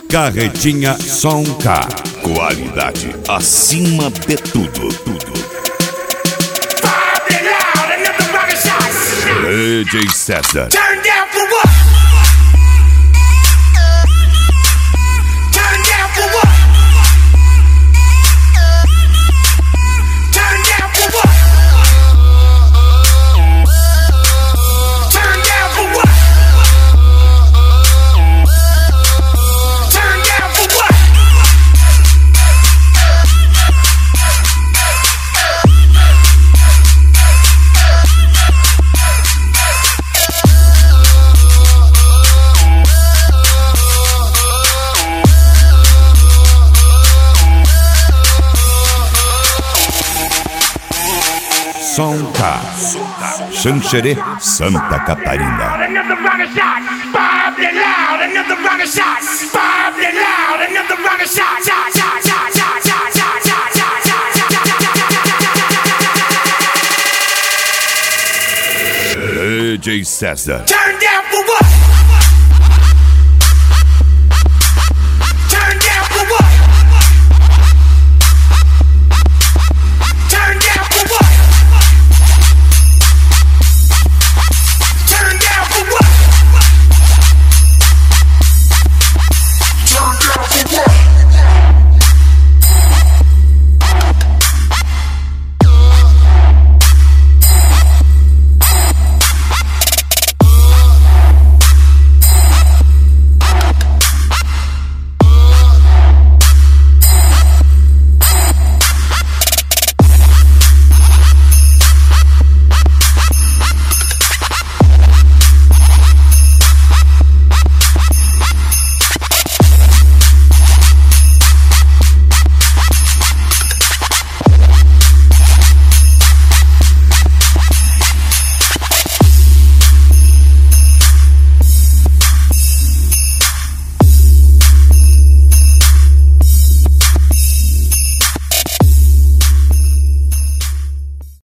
Carretinha Som K. Qualidade acima de tudo. DJ César. Turn down for what? Turn down for what? Turn down for what? Turn down for what? Turn down for what? Som K. Xanxerê, Santa Catarina. Another rocket shot. Bob it loud. Another rocket shot. Bob it loud. Another rocket shot. DJ César. Turn down for